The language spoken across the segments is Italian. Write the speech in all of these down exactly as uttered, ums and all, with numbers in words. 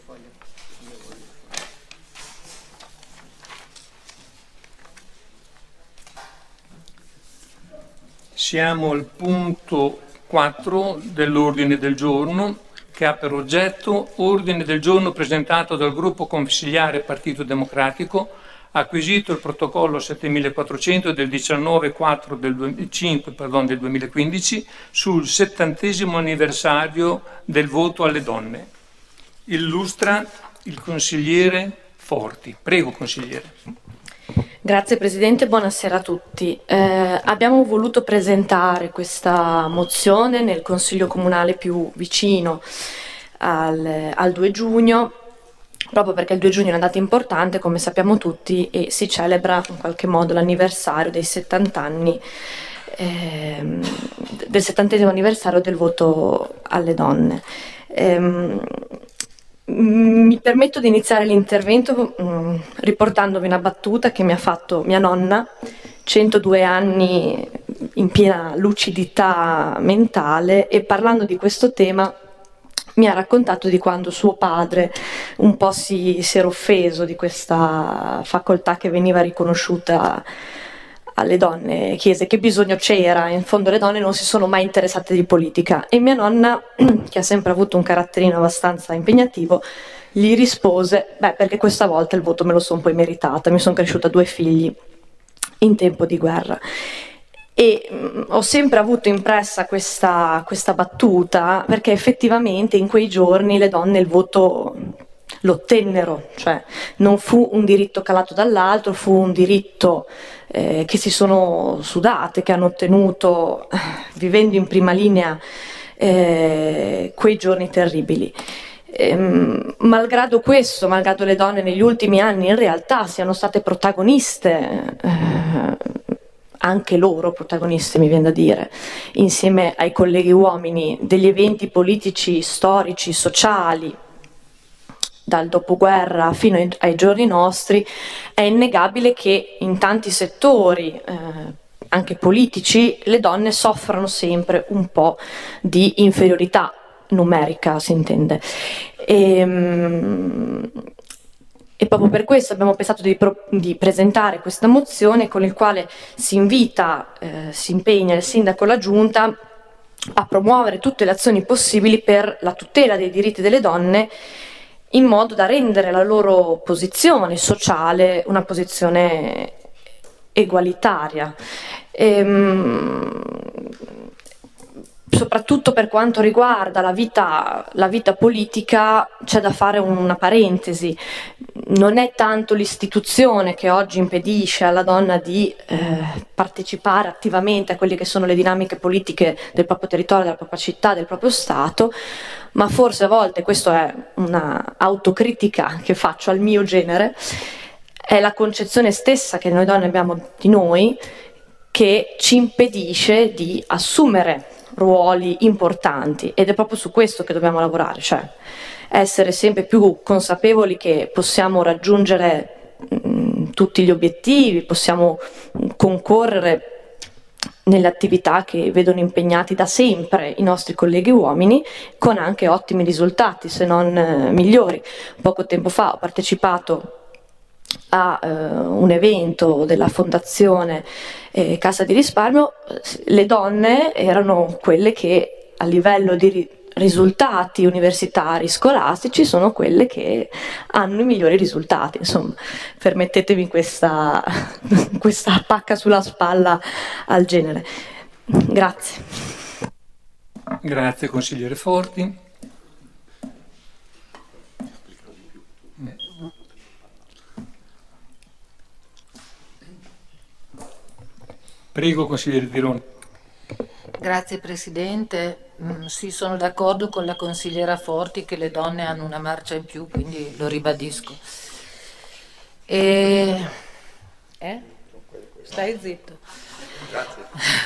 Siamo al punto quattro dell'ordine del giorno, che ha per oggetto ordine del giorno presentato dal gruppo consigliare Partito Democratico, acquisito il protocollo settemilaquattrocento del diciannove quattro del cinque pardon, del duemilaquindici sul settantesimo anniversario del voto alle donne. Illustra il consigliere Forti. Prego, consigliere. Grazie Presidente, buonasera a tutti. Eh, abbiamo voluto presentare questa mozione nel Consiglio Comunale più vicino al, al due giugno, proprio perché il due giugno è una data importante, come sappiamo tutti, e si celebra in qualche modo l'anniversario dei settanta anni, ehm, del settantesimo anniversario del voto alle donne. Ehm, Mi permetto di iniziare l'intervento mh, riportandovi una battuta che mi ha fatto mia nonna, centodue anni in piena lucidità mentale, e parlando di questo tema mi ha raccontato di quando suo padre un po' si, si era offeso di questa facoltà che veniva riconosciuta alle donne, chiese che bisogno c'era, in fondo le donne non si sono mai interessate di politica, e mia nonna, che ha sempre avuto un caratterino abbastanza impegnativo, gli rispose: beh, perché questa volta il voto me lo sono poi meritata, mi sono cresciuta due figli in tempo di guerra. E mh, ho sempre avuto impressa questa, questa battuta, perché effettivamente in quei giorni le donne il voto lo ottennero, cioè non fu un diritto calato dall'alto, fu un diritto eh, che si sono sudate, che hanno ottenuto vivendo in prima linea eh, quei giorni terribili. Ehm, malgrado questo, malgrado le donne negli ultimi anni in realtà siano state protagoniste, eh, anche loro protagoniste mi viene da dire, insieme ai colleghi uomini, degli eventi politici, storici, sociali, dal dopoguerra fino ai, ai giorni nostri, è innegabile che in tanti settori, eh, anche politici, le donne soffrano sempre un po' di inferiorità numerica, si intende. E, e proprio per questo abbiamo pensato di, pro, di presentare questa mozione con il quale si invita, eh, si impegna il sindaco e la giunta a promuovere tutte le azioni possibili per la tutela dei diritti delle donne, in modo da rendere la loro posizione sociale una posizione egualitaria. Ehm, soprattutto per quanto riguarda la vita, la vita politica, c'è da fare una parentesi. Non è tanto l'istituzione che oggi impedisce alla donna di eh, partecipare attivamente a quelle che sono le dinamiche politiche del proprio territorio, della propria città, del proprio Stato, ma forse a volte, questo è una autocritica che faccio al mio genere, è la concezione stessa che noi donne abbiamo di noi che ci impedisce di assumere ruoli importanti, ed è proprio su questo che dobbiamo lavorare, cioè essere sempre più consapevoli che possiamo raggiungere mh, tutti gli obiettivi, possiamo concorrere nelle attività che vedono impegnati da sempre i nostri colleghi uomini, con anche ottimi risultati, se non eh, migliori. Poco tempo fa ho partecipato a eh, un evento della fondazione eh, Cassa di Risparmio. Le donne erano quelle che a livello di ri- risultati universitari, scolastici, sono quelle che hanno i migliori risultati. Insomma, permettetemi questa, questa pacca sulla spalla al genere. Grazie. Grazie consigliere Forti. Prego, consigliere Tironi. Grazie Presidente. Mm, sì, sono d'accordo con la consigliera Forti che le donne hanno una marcia in più, quindi lo ribadisco. E... Eh? Stai zitto. Grazie.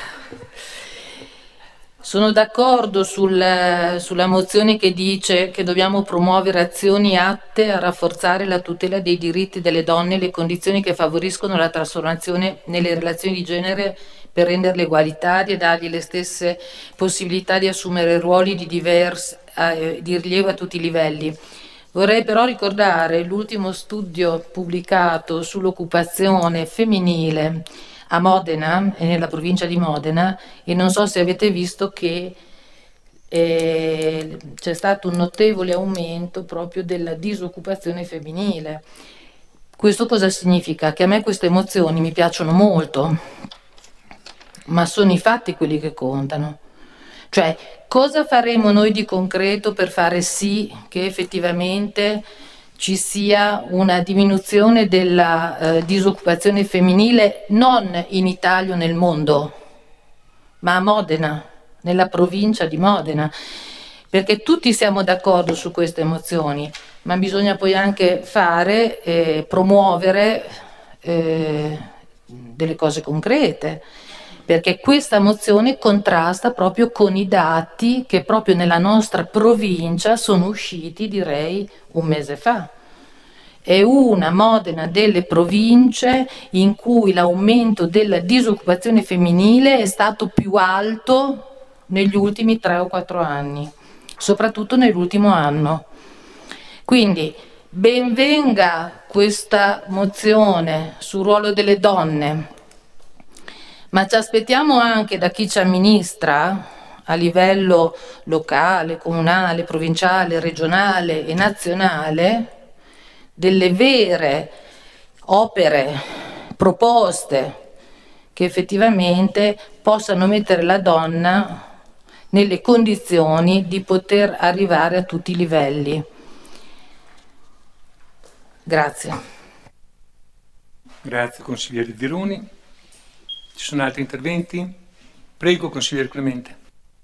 Sono d'accordo sul, sulla mozione che dice che dobbiamo promuovere azioni atte a rafforzare la tutela dei diritti delle donne e le condizioni che favoriscono la trasformazione nelle relazioni di genere per renderle egualitarie e dargli le stesse possibilità di assumere ruoli di, divers, eh, di rilievo a tutti i livelli. Vorrei però ricordare l'ultimo studio pubblicato sull'occupazione femminile a Modena e nella provincia di Modena, e non so se avete visto che eh, c'è stato un notevole aumento proprio della disoccupazione femminile. Questo cosa significa? Che a me queste emozioni mi piacciono molto, ma sono i fatti quelli che contano. Cioè, cosa faremo noi di concreto per fare sì che effettivamente ci sia una diminuzione della eh, disoccupazione femminile non in Italia o nel mondo, ma a Modena, nella provincia di Modena? Perché tutti siamo d'accordo su queste emozioni, ma bisogna poi anche fare, eh, promuovere eh, delle cose concrete, perché questa mozione contrasta proprio con i dati che proprio nella nostra provincia sono usciti, direi, un mese fa. È una Modena delle province in cui l'aumento della disoccupazione femminile è stato più alto negli ultimi tre o quattro anni, soprattutto nell'ultimo anno. Quindi ben venga questa mozione sul ruolo delle donne, ma ci aspettiamo anche da chi ci amministra a livello locale, comunale, provinciale, regionale e nazionale delle vere opere, proposte che effettivamente possano mettere la donna nelle condizioni di poter arrivare a tutti i livelli. Grazie. Grazie consigliere Vironi. Ci sono altri interventi? Prego, consigliere Clemente.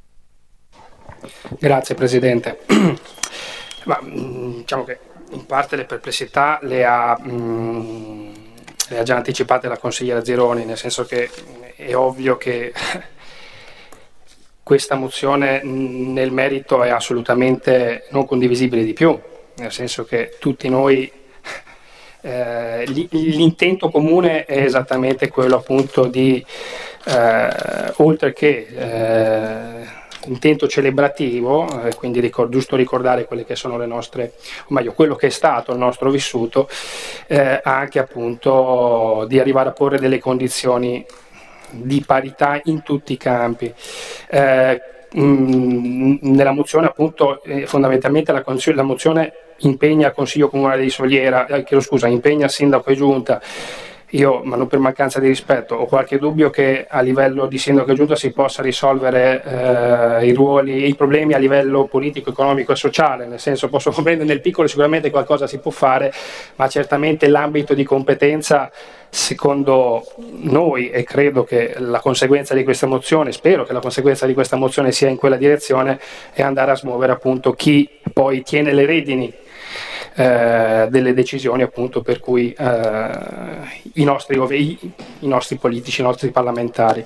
Grazie Presidente. Ma, diciamo che in parte le perplessità le ha, mh, le ha già anticipate la consigliera Zironi, nel senso che è ovvio che questa mozione nel merito è assolutamente non condivisibile di più, nel senso che tutti noi Eh, l'intento comune è esattamente quello appunto di eh, oltre che eh, intento celebrativo, eh, quindi ricor- giusto ricordare quelle che sono le nostre, o meglio quello che è stato il nostro vissuto, eh, anche appunto di arrivare a porre delle condizioni di parità in tutti i campi. Eh, mh, nella mozione appunto eh, fondamentalmente la, la mozione impegna il Consiglio Comunale di Soliera, eh, chiedo scusa, impegna il Sindaco e Giunta. Io, ma non per mancanza di rispetto, ho qualche dubbio che a livello di Sindaco e Giunta si possa risolvere eh, i ruoli, i problemi a livello politico, economico e sociale, nel senso posso comprendere nel piccolo sicuramente qualcosa si può fare, ma certamente l'ambito di competenza secondo noi, e credo che la conseguenza di questa mozione, spero che la conseguenza di questa mozione sia in quella direzione, è andare a smuovere appunto chi poi tiene le redini Eh, delle decisioni appunto per cui eh, i, nostri, i, i nostri politici, i nostri parlamentari.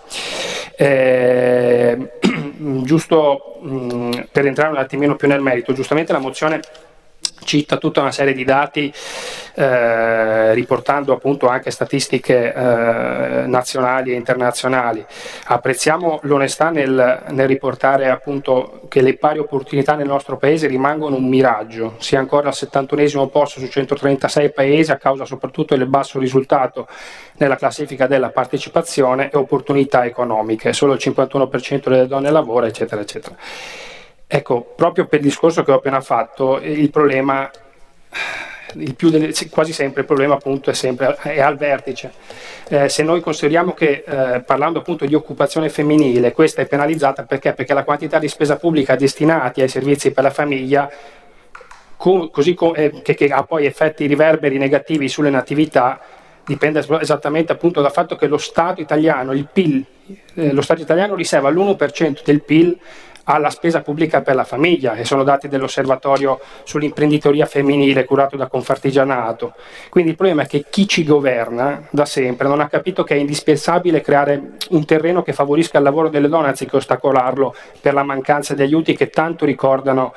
Eh, giusto mh, per entrare un attimino più nel merito, giustamente la mozione cita tutta una serie di dati eh, riportando appunto anche statistiche eh, nazionali e internazionali. Apprezziamo l'onestà nel, nel riportare appunto che le pari opportunità nel nostro paese rimangono un miraggio, sia ancora al settantunesimo posto su centotrentasei paesi a causa soprattutto del basso risultato nella classifica della partecipazione e opportunità economiche, solo il cinquantuno per cento delle donne lavora, eccetera eccetera. Ecco, proprio per il discorso che ho appena fatto, il problema, il più delle, quasi sempre il problema appunto è sempre è al vertice. Eh, se noi consideriamo che eh, parlando appunto di occupazione femminile, questa è penalizzata perché? Perché la quantità di spesa pubblica destinati ai servizi per la famiglia, co- così co- eh, che, che ha poi effetti riverberi negativi sulle natività, dipende esattamente appunto dal fatto che lo Stato italiano, il P I L, eh, lo Stato italiano riserva l'uno per cento del P I L alla spesa pubblica per la famiglia, e sono dati dell'osservatorio sull'imprenditoria femminile curato da Confartigianato. Quindi il problema è che chi ci governa da sempre non ha capito che è indispensabile creare un terreno che favorisca il lavoro delle donne anziché ostacolarlo per la mancanza di aiuti che tanto ricordano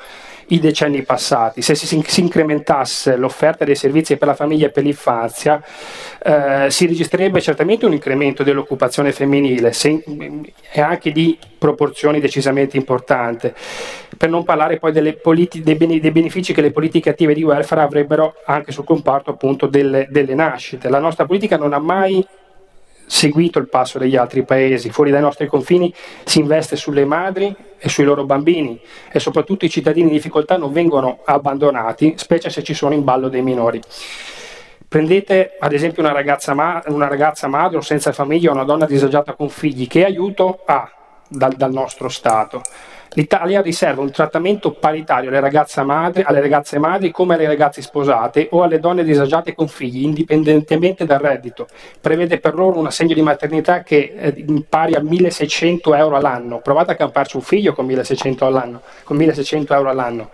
i decenni passati. Se si, si incrementasse l'offerta dei servizi per la famiglia e per l'infanzia, eh, si registrerebbe certamente un incremento dell'occupazione femminile se, e anche di proporzioni decisamente importanti, per non parlare poi delle politi- dei, bene- dei benefici che le politiche attive di welfare avrebbero anche sul comparto appunto delle, delle nascite. La nostra politica non ha mai seguito il passo degli altri paesi. Fuori dai nostri confini si investe sulle madri e sui loro bambini, e soprattutto i cittadini in difficoltà non vengono abbandonati, specie se ci sono in ballo dei minori. Prendete ad esempio una ragazza, ma- una ragazza madre o senza famiglia o una donna disagiata con figli, che aiuto ha dal, dal nostro Stato? L'Italia riserva un trattamento paritario alle ragazze, madri, alle ragazze madri come alle ragazze sposate o alle donne disagiate con figli, indipendentemente dal reddito. Prevede per loro un assegno di maternità che è pari a milleseicento euro all'anno. Provate a camparci un figlio con milleseicento all'anno, con milleseicento euro all'anno.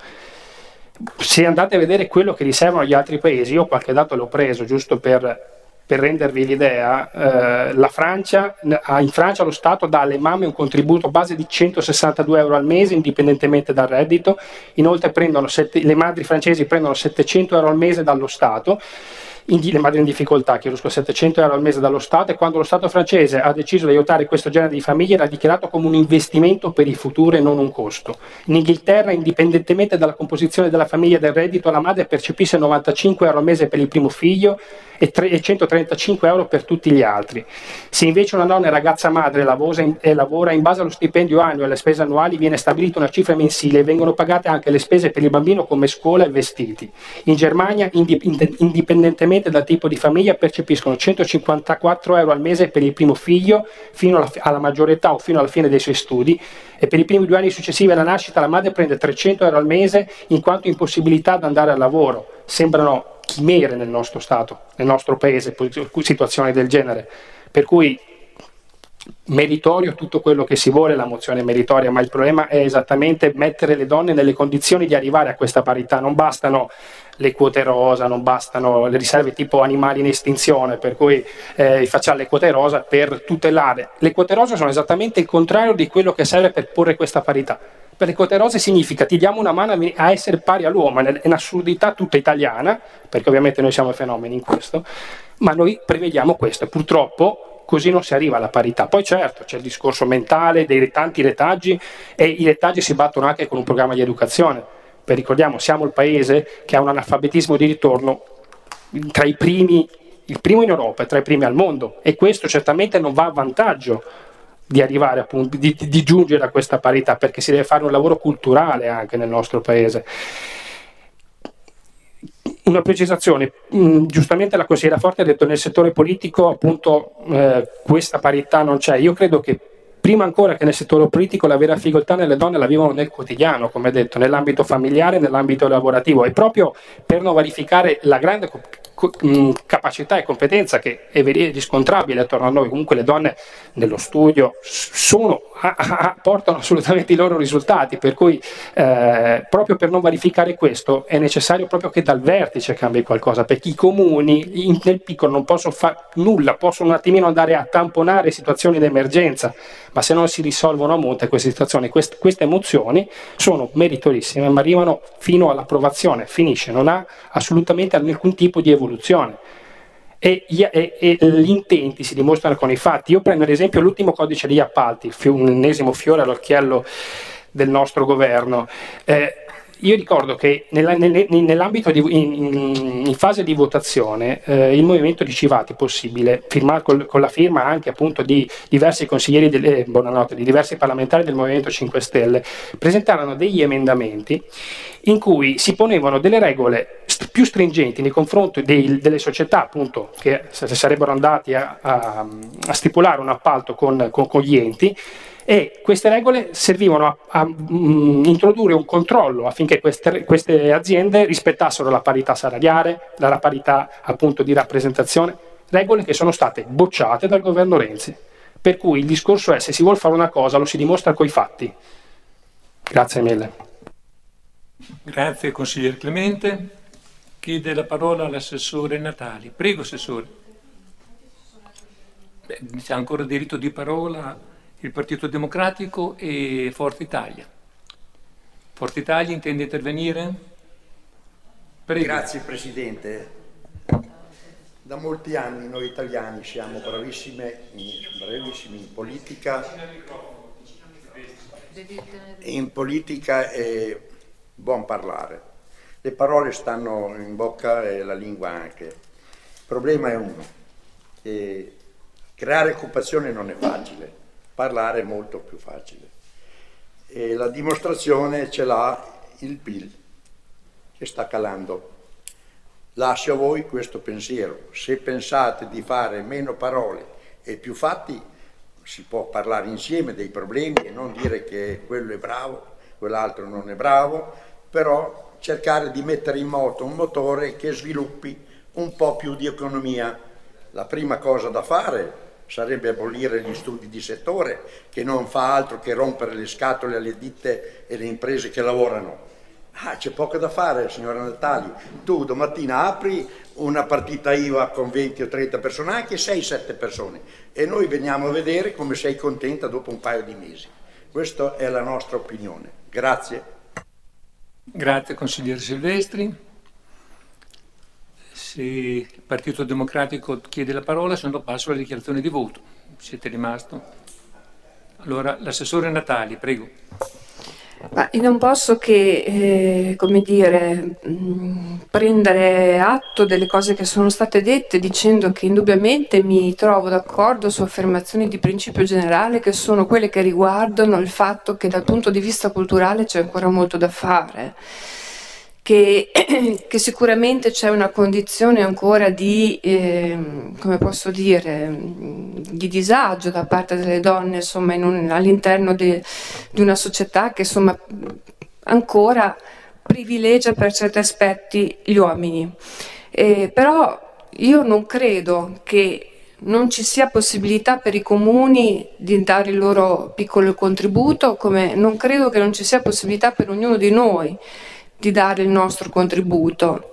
Se andate a vedere quello che riservano gli altri paesi, io qualche dato l'ho preso giusto per... Per rendervi l'idea, eh, la Francia, in Francia lo Stato dà alle mamme un contributo base di centosessantadue euro al mese indipendentemente dal reddito. Inoltre prendono sette, le madri francesi prendono settecento euro al mese dallo Stato, in, le madri in difficoltà, chiedo scusa, settecento euro al mese dallo Stato, e quando lo Stato francese ha deciso di aiutare questo genere di famiglie l'ha dichiarato come un investimento per il futuro e non un costo. In Inghilterra, indipendentemente dalla composizione della famiglia e del reddito, la madre percepisce novantacinque euro al mese per il primo figlio e centotrentacinque euro per tutti gli altri. Se invece una donna è ragazza madre lavora in, e lavora in base allo stipendio annuo e alle spese annuali, viene stabilita una cifra mensile e vengono pagate anche le spese per il bambino come scuola e vestiti. In Germania, indip- indipendentemente dal tipo di famiglia, percepiscono centocinquantaquattro euro al mese per il primo figlio fino alla, alla maggiore età o fino alla fine dei suoi studi, e per i primi due anni successivi alla nascita la madre prende trecento euro al mese in quanto impossibilità ad andare al lavoro. Sembrano chimere nel nostro Stato, nel nostro paese, situazioni del genere. Per cui meritorio tutto quello che si vuole, la mozione è meritoria, ma il problema è esattamente mettere le donne nelle condizioni di arrivare a questa parità. Non bastano le quote rosa, non bastano le riserve tipo animali in estinzione, per cui eh, facciamo le quote rosa per tutelare. Le quote rosa sono esattamente il contrario di quello che serve per porre questa parità. Per le quote rosa significa ti diamo una mano a essere pari all'uomo, è un'assurdità tutta italiana, perché ovviamente noi siamo fenomeni in questo, ma noi prevediamo questo, e purtroppo così non si arriva alla parità. Poi certo c'è il discorso mentale dei tanti retaggi, e i retaggi si battono anche con un programma di educazione. Per ricordiamo, siamo il paese che ha un analfabetismo di ritorno tra i primi, il primo in Europa e tra i primi al mondo, e questo certamente non va a vantaggio di arrivare appunto, di, di giungere a questa parità, perché si deve fare un lavoro culturale anche nel nostro paese. Una precisazione, mh, giustamente la consigliera Forte ha detto nel settore politico appunto eh, questa parità non c'è. Io credo che prima ancora che nel settore politico la vera difficoltà nelle donne la vivono nel quotidiano, come detto, nell'ambito familiare, nell'ambito lavorativo, e proprio per non verificare la grande capacità e competenza che è riscontrabile attorno a noi. Comunque le donne nello studio sono, a, a, portano assolutamente i loro risultati, per cui eh, proprio per non verificare questo è necessario proprio che dal vertice cambi qualcosa, perché i comuni in, nel piccolo non possono fare nulla, possono un attimino andare a tamponare situazioni di emergenza, ma se non si risolvono a monte queste situazioni, quest, queste emozioni sono meritorissime, ma arrivano fino all'approvazione, finisce, non ha assolutamente alcun tipo di evoluzione. E, e, e gli intenti si dimostrano con i fatti. Io prendo ad esempio l'ultimo codice degli appalti, un ennesimo fiore all'occhiello del nostro governo. Eh, io ricordo che nella, nel, nell'ambito di, in, in fase di votazione eh, il movimento diceva che è possibile firmare col, con la firma anche appunto di diversi consiglieri delle, buonanotte, di diversi parlamentari del Movimento cinque Stelle, presentarono degli emendamenti in cui si ponevano delle regole st- più stringenti nei confronti dei, delle società appunto che se sarebbero andati a, a, a stipulare un appalto con, con, con gli enti, e queste regole servivano a, a um, introdurre un controllo affinché queste, queste aziende rispettassero la parità salariale, la, la parità appunto di rappresentazione, regole che sono state bocciate dal governo Renzi. Per cui il discorso è: se si vuole fare una cosa lo si dimostra coi fatti. Grazie mille. Grazie consigliere Clemente. Chiede la parola all'assessore Natali. Prego assessore. Beh, c'è ancora diritto di parola il Partito Democratico e Forza Italia. Forza Italia intende intervenire? Prego. Grazie Presidente. Da molti anni noi italiani siamo bravissimi, bravissimi in politica. In politica è buon parlare. Le parole stanno in bocca e la lingua anche. Il problema è uno, che creare occupazione non è facile, parlare è molto più facile. E la dimostrazione ce l'ha il P I L, che sta calando. Lascio a voi questo pensiero. Se pensate di fare meno parole e più fatti, si può parlare insieme dei problemi e non dire che quello è bravo, quell'altro non è bravo, però cercare di mettere in moto un motore che sviluppi un po' più di economia. La prima cosa da fare sarebbe abolire gli studi di settore, che non fa altro che rompere le scatole alle ditte e alle imprese che lavorano. Ah, c'è poco da fare, signora Natali. Tu domattina apri una partita I V A con venti o trenta persone, anche sei sette persone, e noi veniamo a vedere come sei contenta dopo un paio di mesi. Questa è la nostra opinione. Grazie. Grazie consigliere Silvestri. Se il Partito Democratico chiede la parola, se no passo alla dichiarazione di voto. Siete rimasto? Allora, l'assessore Natali, prego. Ma io non posso che, eh, come dire, mh, prendere atto delle cose che sono state dette, dicendo che indubbiamente mi trovo d'accordo su affermazioni di principio generale che sono quelle che riguardano il fatto che dal punto di vista culturale c'è ancora molto da fare, che, che sicuramente c'è una condizione ancora di, eh, come posso dire, di disagio da parte delle donne, insomma, in un, all'interno di, di una società che insomma ancora privilegia per certi aspetti gli uomini. Eh, però io non credo che non ci sia possibilità per i comuni di dare il loro piccolo contributo, come non credo che non ci sia possibilità per ognuno di noi di dare il nostro contributo.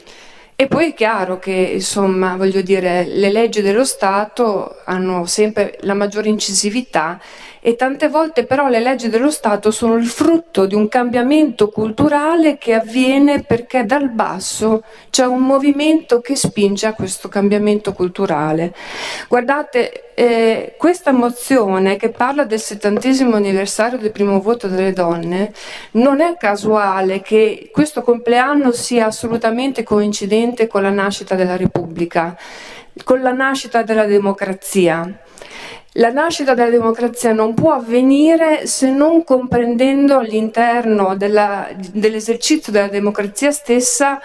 E poi è chiaro che, insomma, voglio dire, le leggi dello Stato hanno sempre la maggiore incisività e tante volte però le leggi dello Stato sono il frutto di un cambiamento culturale che avviene perché dal basso c'è un movimento che spinge a questo cambiamento culturale. Guardate, eh, questa mozione che parla del settantesimo anniversario del primo voto delle donne, non è casuale che questo compleanno sia assolutamente coincidente con la nascita della Repubblica, con la nascita della democrazia. La nascita della democrazia non può avvenire se non comprendendo all'interno della, dell'esercizio della democrazia stessa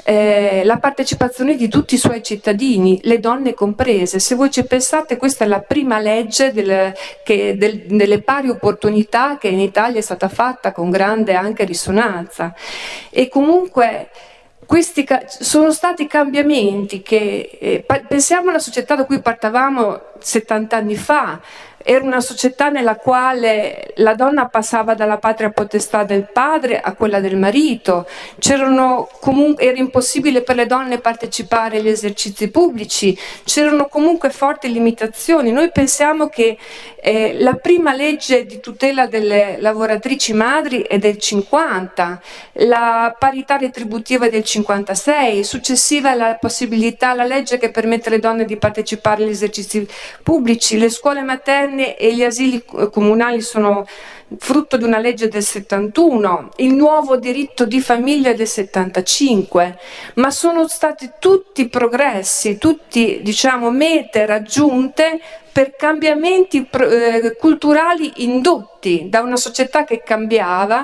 eh, la partecipazione di tutti i suoi cittadini, le donne comprese. Se voi ci pensate, questa è la prima legge del, che, del, delle pari opportunità che in Italia è stata fatta con grande anche risonanza. E comunque questi sono stati cambiamenti che, eh, pensiamo alla società da cui partavamo settanta anni fa, era una società nella quale la donna passava dalla patria potestà del padre a quella del marito, c'erano comunque, era impossibile per le donne partecipare agli esercizi pubblici, c'erano comunque forti limitazioni. Noi pensiamo che eh, la prima legge di tutela delle lavoratrici madri è del cinquanta, la parità retributiva è del cinquantasei, successiva la possibilità, la legge che permette alle donne di partecipare agli esercizi pubblici, le scuole materne e gli asili comunali sono frutto di una legge del settantuno, il nuovo diritto di famiglia del settantacinque, ma sono stati tutti progressi, tutti, diciamo, mete raggiunte per cambiamenti eh, culturali indotti da una società che cambiava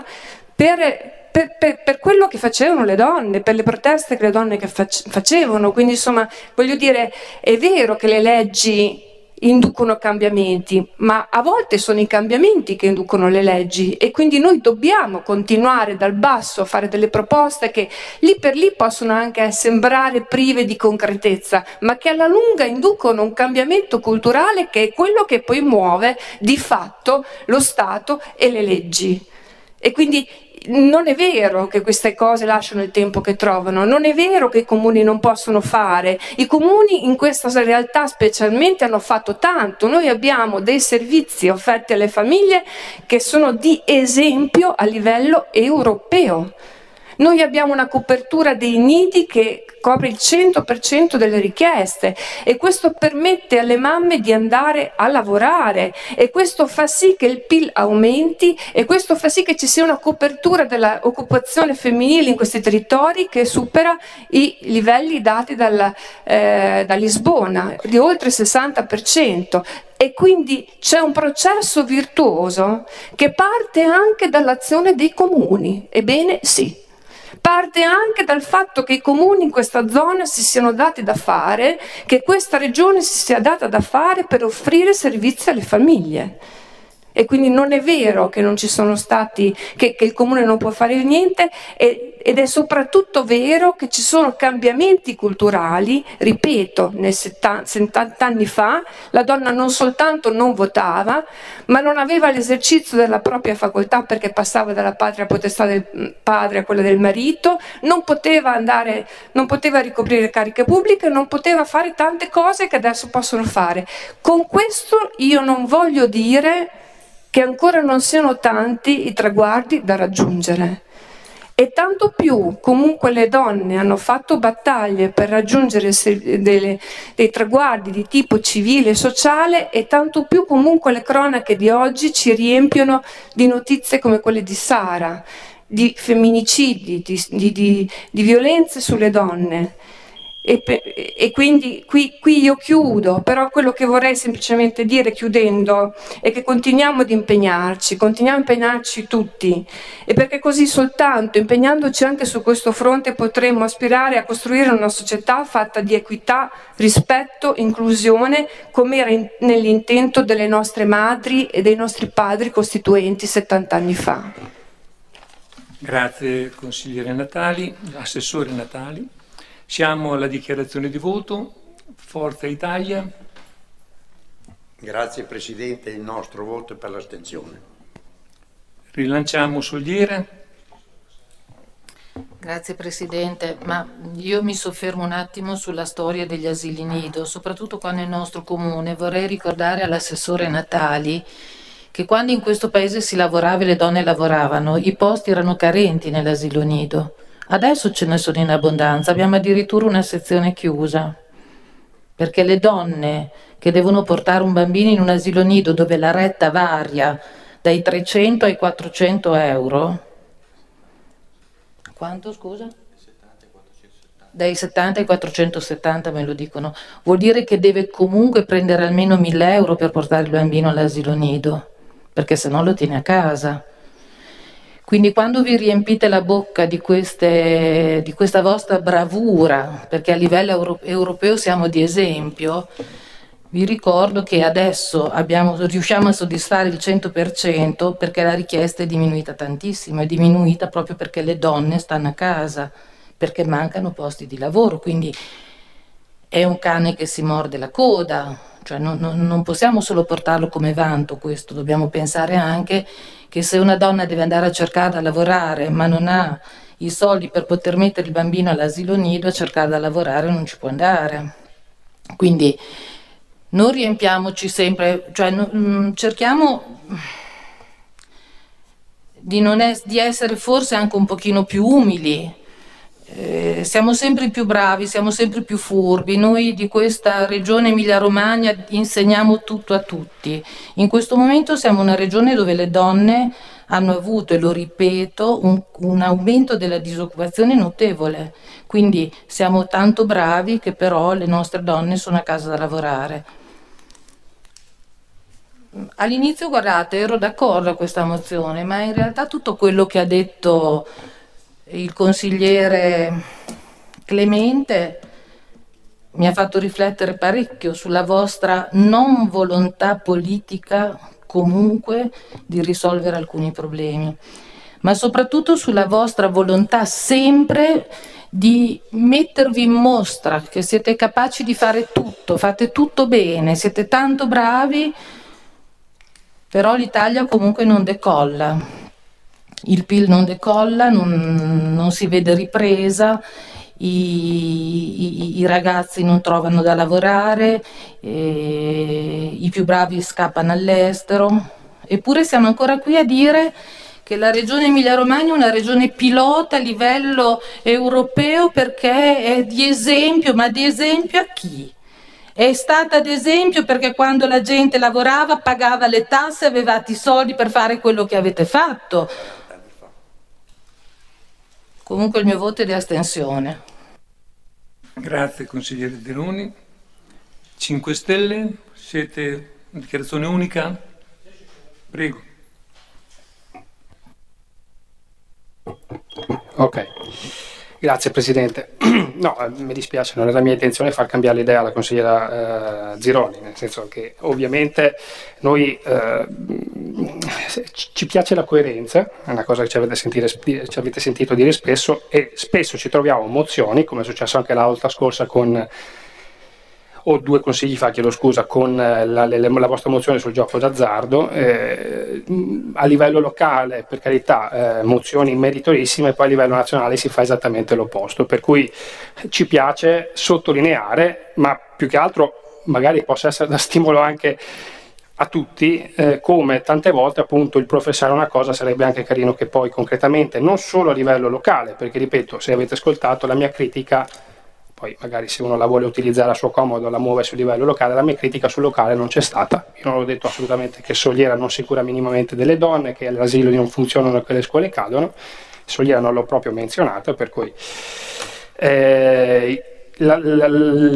per Per, per, per quello che facevano le donne, per le proteste che le donne che fac- facevano. Quindi insomma, voglio dire, è vero che le leggi inducono cambiamenti, ma a volte sono i cambiamenti che inducono le leggi e quindi noi dobbiamo continuare dal basso a fare delle proposte che lì per lì possono anche sembrare prive di concretezza, ma che alla lunga inducono un cambiamento culturale che è quello che poi muove di fatto lo Stato e le leggi. E quindi non è vero che queste cose lasciano il tempo che trovano, non è vero che i comuni non possono fare. I comuni in questa realtà specialmente hanno fatto tanto. Noi abbiamo dei servizi offerti alle famiglie che sono di esempio a livello europeo. Noi abbiamo una copertura dei nidi che copre il cento per cento delle richieste e questo permette alle mamme di andare a lavorare e questo fa sì che il P I L aumenti e questo fa sì che ci sia una copertura dell'occupazione femminile in questi territori che supera i livelli dati dalla, eh, da Lisbona di oltre il sessanta per cento. E quindi c'è un processo virtuoso che parte anche dall'azione dei comuni. Ebbene sì. Parte anche dal fatto che i comuni in questa zona si siano dati da fare, che questa regione si sia data da fare per offrire servizi alle famiglie. E quindi non è vero che non ci sono stati, che, che il comune non può fare niente e, ed è soprattutto vero che ci sono cambiamenti culturali, ripeto, nel settanta anni fa la donna non soltanto non votava, ma non aveva l'esercizio della propria facoltà perché passava dalla patria potestà del padre a quella del marito, non poteva andare, non poteva ricoprire cariche pubbliche, non poteva fare tante cose che adesso possono fare. Con questo io non voglio dire che ancora non siano tanti i traguardi da raggiungere. E tanto più comunque le donne hanno fatto battaglie per raggiungere delle, dei traguardi di tipo civile e sociale e tanto più comunque le cronache di oggi ci riempiono di notizie come quelle di Sara, di femminicidi, di, di, di, di violenze sulle donne. E, e quindi qui, qui io chiudo, però quello che vorrei semplicemente dire chiudendo è che continuiamo ad impegnarci, continuiamo a impegnarci tutti e perché così soltanto impegnandoci anche su questo fronte potremo aspirare a costruire una società fatta di equità, rispetto, inclusione come era in, nell'intento delle nostre madri e dei nostri padri costituenti settanta anni fa. Grazie consigliere Natali, assessore Natali. Siamo alla dichiarazione di voto. Forza Italia. Grazie Presidente, il nostro voto è per l'astensione. Rilanciamo Soliera. Grazie Presidente, ma io mi soffermo un attimo sulla storia degli asili nido, soprattutto qua nel nostro comune. Vorrei ricordare all'assessore Natali che quando in questo paese si lavorava e le donne lavoravano, i posti erano carenti nell'asilo nido. Adesso ce ne sono in abbondanza, abbiamo addirittura una sezione chiusa, perché le donne che devono portare un bambino in un asilo nido dove la retta varia dai trecento ai quattrocento euro, quanto scusa? Dai settanta ai quattrocentosettanta me lo dicono, vuol dire che deve comunque prendere almeno mille euro per portare il bambino all'asilo nido, perché se no lo tiene a casa. Quindi quando vi riempite la bocca di, queste, di questa vostra bravura, perché a livello euro, europeo siamo di esempio, vi ricordo che adesso abbiamo, riusciamo a soddisfare il cento per cento perché la richiesta è diminuita tantissimo, è diminuita proprio perché le donne stanno a casa, perché mancano posti di lavoro, quindi è un cane che si morde la coda, cioè non, non, non possiamo solo portarlo come vanto questo, dobbiamo pensare anche che se una donna deve andare a cercare da lavorare ma non ha i soldi per poter mettere il bambino all'asilo nido, a cercare da lavorare non ci può andare. Quindi non riempiamoci sempre, cioè no, cerchiamo di, non es- di essere forse anche un pochino più umili. Eh, siamo sempre più bravi, siamo sempre più furbi. Noi di questa regione Emilia-Romagna insegniamo tutto a tutti. In questo momento siamo una regione dove le donne hanno avuto, e lo ripeto, un, un aumento della disoccupazione notevole. Quindi siamo tanto bravi che però le nostre donne sono a casa da lavorare. All'inizio, guardate, ero d'accordo a questa mozione, ma in realtà tutto quello che ha detto il consigliere Clemente mi ha fatto riflettere parecchio sulla vostra non volontà politica comunque di risolvere alcuni problemi, ma soprattutto sulla vostra volontà sempre di mettervi in mostra che siete capaci di fare tutto, fate tutto bene, siete tanto bravi, però l'Italia comunque non decolla. il P I L non decolla, non, non si vede ripresa, i, i, i ragazzi non trovano da lavorare, eh, i più bravi scappano all'estero, eppure siamo ancora qui a dire che la regione Emilia-Romagna è una regione pilota a livello europeo perché è di esempio, ma di esempio a chi? È stata ad esempio perché quando la gente lavorava, pagava le tasse, avevate i soldi per fare quello che avete fatto. Comunque il mio voto è di astensione. Grazie consigliere Deroni. cinque Stelle, siete in dichiarazione unica? Prego. Ok, grazie Presidente. No, mi dispiace, non è la mia intenzione far cambiare l'idea alla consigliera eh, Zironi, nel senso che ovviamente noi eh, ci piace la coerenza, è una cosa che ci avete, sentire, ci avete sentito dire spesso, e spesso ci troviamo mozioni, come è successo anche la volta scorsa con, o due consigli fa, chiedo scusa, con la, la, la vostra mozione sul gioco d'azzardo, eh, a livello locale, per carità, eh, mozioni meritorissime, poi a livello nazionale si fa esattamente l'opposto, per cui ci piace sottolineare, ma più che altro magari possa essere da stimolo anche a tutti, eh, come tante volte appunto il professare una cosa sarebbe anche carino che poi concretamente, non solo a livello locale, perché ripeto, se avete ascoltato la mia critica, poi magari se uno la vuole utilizzare a suo comodo la muove sul livello locale, la mia critica sul locale non c'è stata. Io non ho detto assolutamente che Soliera non si cura minimamente delle donne, che agli asili non funzionano e che le scuole cadono, Soliera non l'ho proprio menzionato, per cui eh, la, la,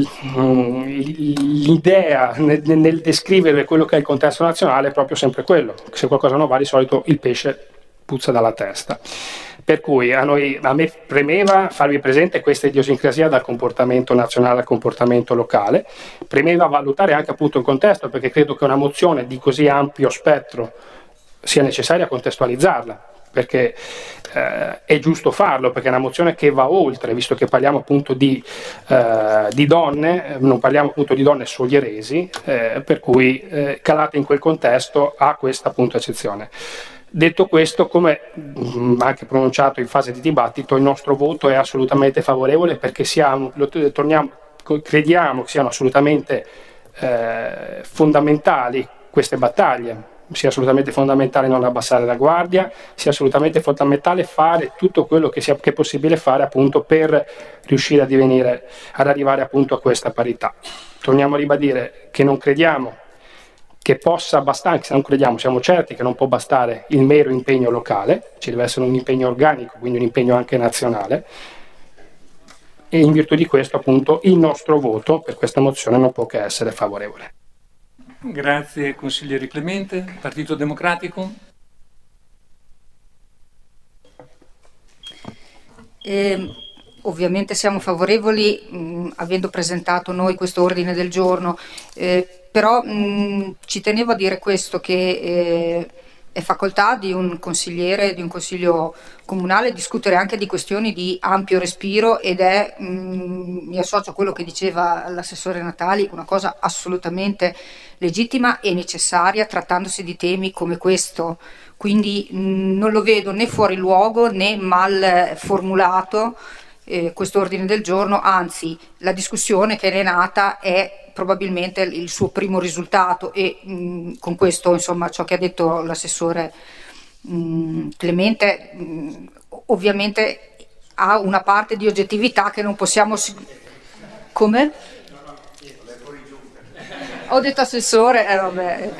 l'idea nel, nel descrivere quello che è il contesto nazionale è proprio sempre quello, se qualcosa non va di solito il pesce puzza dalla testa. Per cui a, noi, a me premeva farvi presente questa idiosincrasia dal comportamento nazionale al comportamento locale, premeva valutare anche appunto il contesto, perché credo che una mozione di così ampio spettro sia necessaria contestualizzarla, perché eh, è giusto farlo, perché è una mozione che va oltre, visto che parliamo appunto di, eh, di donne, non parliamo appunto di donne solieresi, eh, per cui eh, calate in quel contesto ha questa appunto eccezione. Detto questo, come anche pronunciato in fase di dibattito, il nostro voto è assolutamente favorevole, perché siamo, lo, torniamo, crediamo che siano assolutamente eh, fondamentali queste battaglie, sia assolutamente fondamentale non abbassare la guardia, sia assolutamente fondamentale fare tutto quello che sia che è possibile fare appunto per riuscire a divenire, ad arrivare appunto a questa parità. Torniamo a ribadire che non crediamo che possa bastare, anche se non crediamo, siamo certi che non può bastare il mero impegno locale, ci deve essere un impegno organico, quindi un impegno anche nazionale, e in virtù di questo appunto il nostro voto per questa mozione non può che essere favorevole. Grazie consigliere Clemente. Partito Democratico? Eh, ovviamente siamo favorevoli mh, avendo presentato noi questo ordine del giorno, eh, però mh, ci tenevo a dire questo, che eh, è facoltà di un consigliere, di un consiglio comunale discutere anche di questioni di ampio respiro, ed è, mh, mi associo a quello che diceva l'assessore Natali, una cosa assolutamente legittima e necessaria trattandosi di temi come questo, quindi mh, non lo vedo né fuori luogo né mal formulato eh, questo ordine del giorno, anzi la discussione che ne è nata è probabilmente il suo primo risultato, e mh, con questo insomma ciò che ha detto l'assessore mh, Clemente mh, ovviamente ha una parte di oggettività che non possiamo come? Ho detto assessore, eh, vabbè.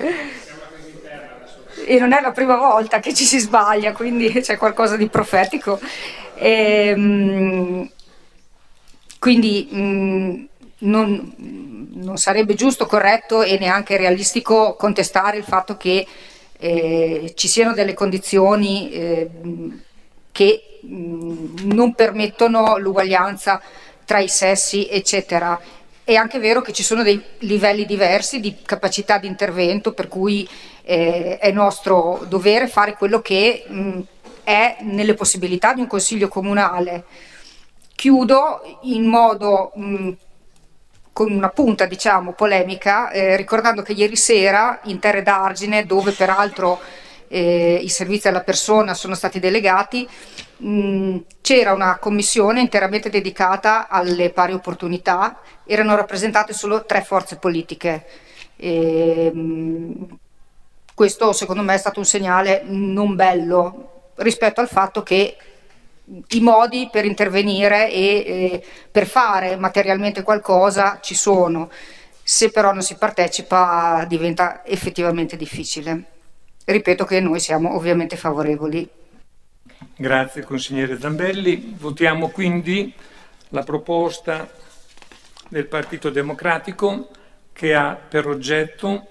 E non è la prima volta che ci si sbaglia, quindi c'è qualcosa di profetico. E, mh, quindi mh, non, non sarebbe giusto, corretto e neanche realistico contestare il fatto che eh, ci siano delle condizioni eh, che mh, non permettono l'uguaglianza tra i sessi, eccetera. È anche vero che ci sono dei livelli diversi di capacità di intervento, per cui eh, è nostro dovere fare quello che mh, è nelle possibilità di un consiglio comunale. Chiudo in modo mh, con una punta diciamo polemica, eh, ricordando che ieri sera in Terre d'Argine, dove peraltro eh, i servizi alla persona sono stati delegati, mh, c'era una commissione interamente dedicata alle pari opportunità, erano rappresentate solo tre forze politiche. E, mh, questo secondo me è stato un segnale non bello rispetto al fatto che i modi per intervenire e eh, per fare materialmente qualcosa ci sono, se però non si partecipa diventa effettivamente difficile. Ripeto che noi siamo ovviamente favorevoli. Grazie consigliere Zambelli. Votiamo quindi la proposta del Partito Democratico che ha per oggetto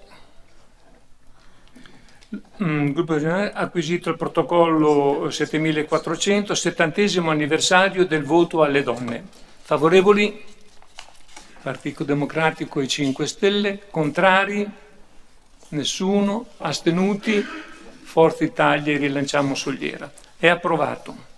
il gruppo ha acquisito il protocollo settemilaquattrocento, settantesimo anniversario del voto alle donne. Favorevoli? Partito Democratico e cinque Stelle. Contrari? Nessuno. Astenuti? Forza Italia e Rilanciamo Soliera. È approvato.